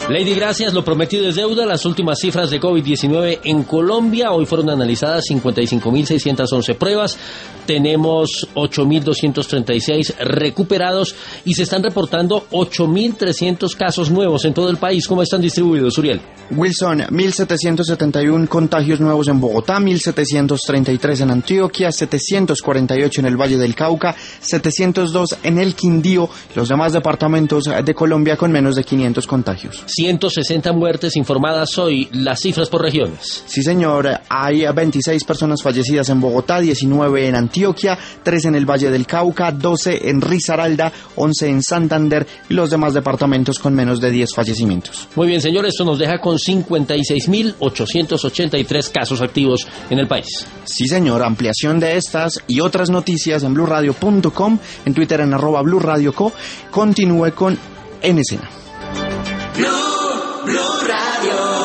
Lady, gracias. Lo prometido es deuda. Las últimas cifras de COVID-19 en Colombia. Hoy fueron analizadas 55.611 pruebas. Tenemos 8.236 recuperados y se están reportando 8.300 casos nuevos en todo el país. ¿Cómo están distribuidos, Uriel? Wilson, 1.771 contagios nuevos en Bogotá, 1.733 en Antioquia, 748 en el Valle del Cauca, 702 en el Quindío, los demás departamentos de Colombia con menos de 500 contagios. 160 muertes informadas hoy. Las cifras por regiones. Sí, señor, hay 26 personas fallecidas en Bogotá, 19 en Antioquia, 3 en el Valle del Cauca, 12 en Risaralda, 11 en Santander y los demás departamentos con menos de 10 fallecimientos. Muy bien, señor, esto nos deja con 56.883 casos activos en el país. Sí, señor, ampliación de estas y otras noticias en blurradio.com, en Twitter en @blurradioco. Continúe con En Escena.